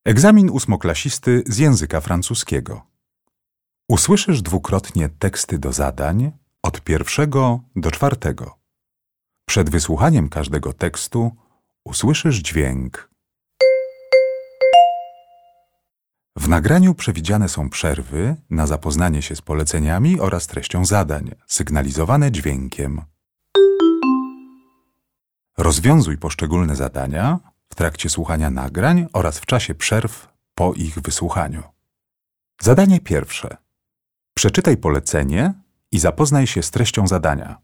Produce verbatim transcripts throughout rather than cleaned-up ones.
Egzamin ósmoklasisty z języka francuskiego. Usłyszysz dwukrotnie teksty do zadań od pierwszego do czwartego. Przed wysłuchaniem każdego tekstu usłyszysz dźwięk. W nagraniu przewidziane są przerwy na zapoznanie się z poleceniami oraz treścią zadań, sygnalizowane dźwiękiem. Rozwiązuj poszczególne zadania w trakcie słuchania nagrań oraz w czasie przerw po ich wysłuchaniu. Zadanie pierwsze. Przeczytaj polecenie i zapoznaj się z treścią zadania.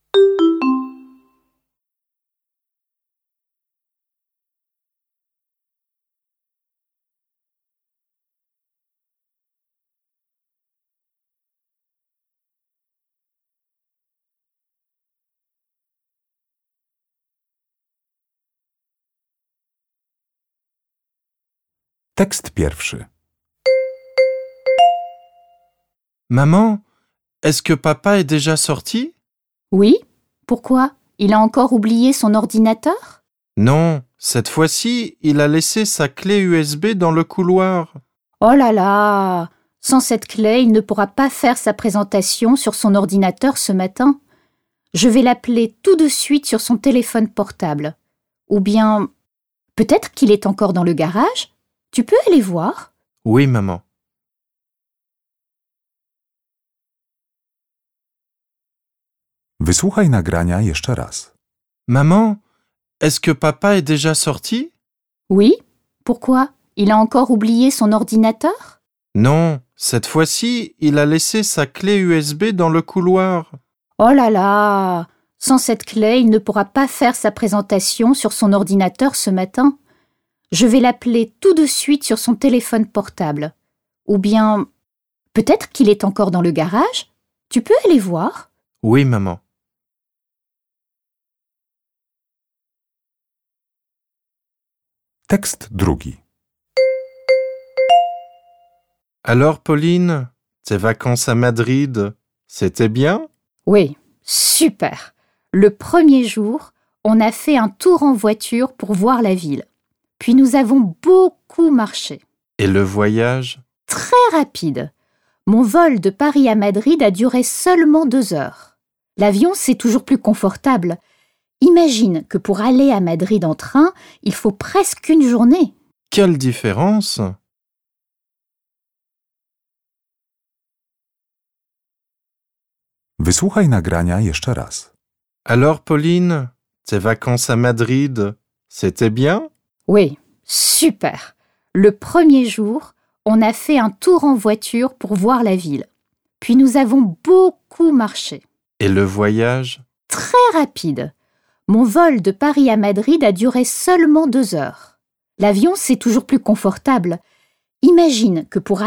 Tekst pierwszy. Maman, est-ce que papa est déjà sorti? Oui, pourquoi? Il a encore oublié son ordinateur? Non, cette fois-ci, il a laissé sa clé U S B dans le couloir. Oh là là! Sans cette clé, il ne pourra pas faire sa présentation sur son ordinateur ce matin. Je vais l'appeler tout de suite sur son téléphone portable. Ou bien, peut-être qu'il est encore dans le garage? Tu peux aller voir? Oui, maman. Wysłuchaj nagrania jeszcze raz. Maman, est-ce que papa est déjà sorti? Oui, pourquoi? Il a encore oublié son ordinateur? Non, cette fois-ci, il a laissé sa clé U S B dans le couloir. Oh là là! Sans cette clé, il ne pourra pas faire sa présentation sur son ordinateur ce matin. Je vais l'appeler tout de suite sur son téléphone portable. Ou bien, peut-être qu'il est encore dans le garage? Tu peux aller voir? Oui, maman. Tekst drugi. Alors, Pauline, tes vacances à Madrid, c'était bien? Oui, super. Le premier jour, on a fait un tour en voiture pour voir la ville. Puis nous avons beaucoup marché. Et le voyage? Très rapide. Mon vol de Paris à Madrid a duré seulement deux heures. L'avion, c'est toujours plus confortable. Imagine que pour aller à Madrid en train, il faut presque une journée. Quelle différence! Wysłuchaj nagrania jeszcze raz. Alors, Pauline, tes vacances à Madrid, c'était bien? Oui, super. Le premier jour, on a fait un tour en voiture pour voir la ville. Puis nous avons beaucoup marché. Et le voyage? Très rapide. Mon vol de Paris à Madrid a duré seulement deux heures. L'avion, c'est toujours plus confortable. Imagine que pour